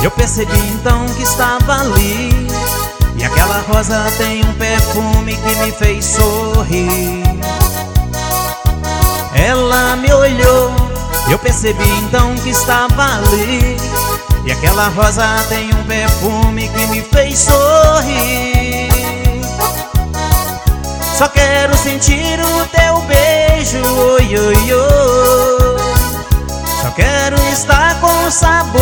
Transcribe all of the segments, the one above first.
Eu percebi então que estava ali, e aquela rosa tem um perfume que me fez sorrir. Ela me olhou, eu percebi então que estava ali, e aquela rosa tem um perfume que me fez sorrir. Só quero sentir o teu beijo, oi, oi, oi. Só quero estar com sabor.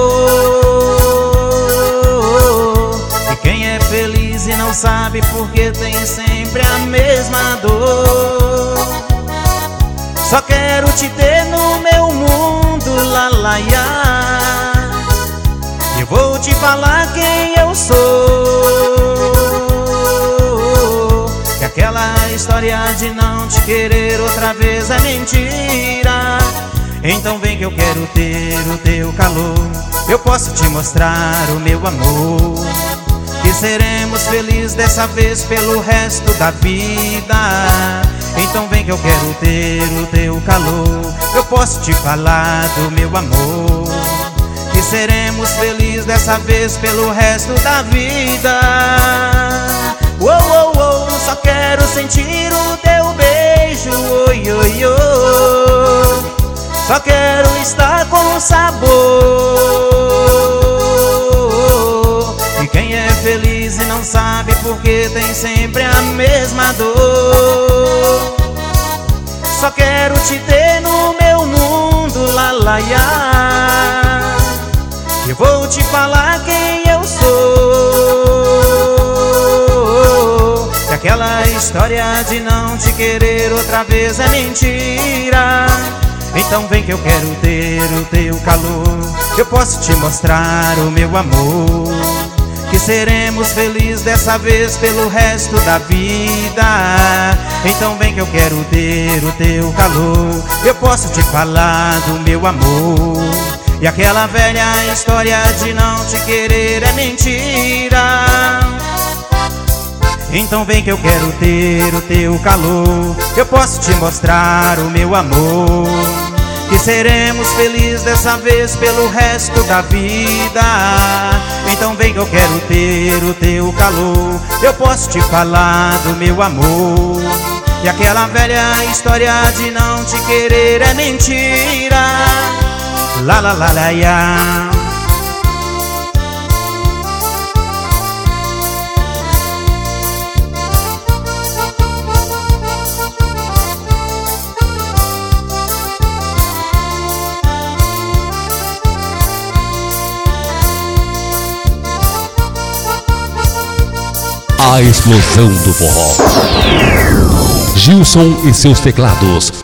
E quem é feliz e não sabe porque tem sempre a mesma dor. Só quero te ter no meu mundo, lá, lá, lá. Eu vou te falar quem eu sou. Que aquela história de não te querer outra vez é mentira. Então vem que eu quero ter o teu calor. Eu posso te mostrar o meu amor, que seremos felizes dessa vez pelo resto da vida. Então vem que eu quero ter o teu calor. Eu posso te falar do meu amor, que seremos felizes dessa vez pelo resto da vida. Oh, oh, oh, só quero sentir o teu beijo, oi, oi, oi. Só quero estar com sabor. E quem é feliz e não sabe porque tem sempre a mesma dor. Só quero te ter no meu mundo, lá, lá, lá. Eu vou te falar quem eu sou. Que aquela história de não te querer outra vez é mentira. Então vem que eu quero ter o teu calor. Eu posso te mostrar o meu amor, que seremos felizes dessa vez pelo resto da vida. Então vem que eu quero ter o teu calor. Eu posso te falar do meu amor, e aquela velha história de não te querer é mentira. Então vem que eu quero ter o teu calor. Eu posso te mostrar o meu amor, que seremos felizes dessa vez pelo resto da vida. Então vem que eu quero ter o teu calor. Eu posso te falar do meu amor, e aquela velha história de não te querer é mentira. Lá, lá, lá, lá, lá. A explosão do forró. Gilson e seus teclados,